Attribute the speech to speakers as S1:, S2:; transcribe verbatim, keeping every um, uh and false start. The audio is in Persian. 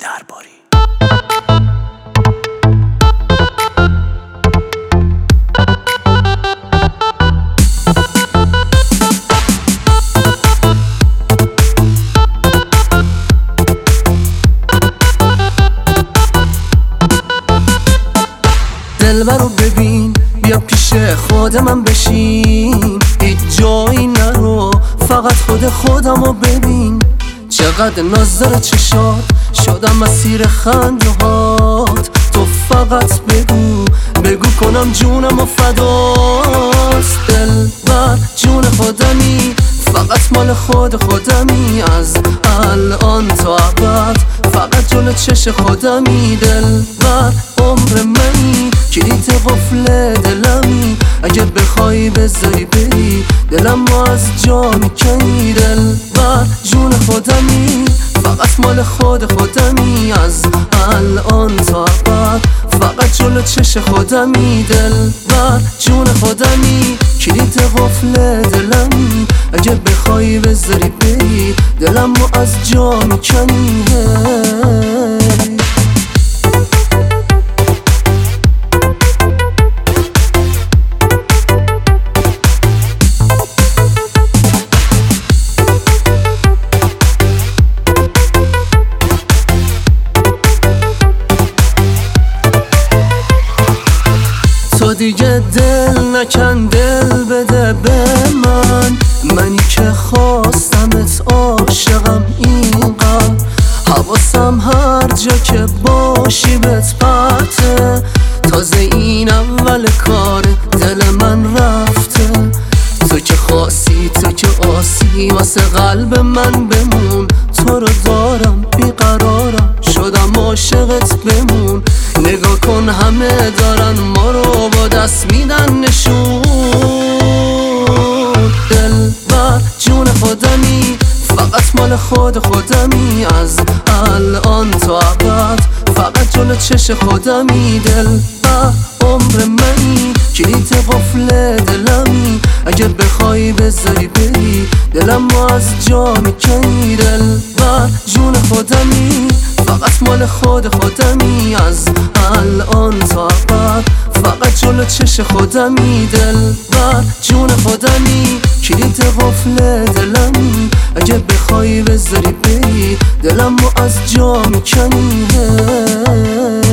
S1: درباری.
S2: دلبرو ببین، بیا پیش خود من بشین، هیچ جایی نرو، فقط خود خودمو ببین. چقدر ناز داره چشات، شدم مسیر خنده هات. تو فقط بگو بگو کنم جونم و فداست. دلبر جون خودمی، فقط مال خود خودمی. از الان تا ابد فقط جلو چش خودمی. دلبر عمر منی، کلید قفل دلمی. اگه بخوای بذاری بری، دلم رو از جا میکنی. دلبر جون خودمی، فقط مال خود خودمی. از الان تا ابد فقط جلو چش خودمی. دلبر جون خودمی، کلید قفل دلمی. اگه بخوای بذاری بری، دلم رو از جا میکنی. تو دیگه دل نکن، دل بده به من. منی که خواستمت، عاشقم اینقدر. حواسم هر جا که باشی بهت پرته. تازه این اول کار دل من رفته. تو که خاصی، تو که آسی، واسه قلب من بمون. تو رو دارم بیقرارم، شدم عاشقت بمون. نگاه کن همه دارن ما رو با دست میدن نشون. دلبر جون خودمی، فقط مال خود خودمی. از الان تا ابد فقط جلو چش خودمی. دلبر عمر منی، کلید قفل دلمی. اگه بخوای بذاری بری، دلم رو از جا میکنی. دلبر جون خودمی، فقط مال خود خودمی. از الان تا ابد فقط جلو چش خودمی. دلبر جون خودمی، کلید قفل دلمی. اگه بخوای بذاری بری، دلم رو از جا میکنی.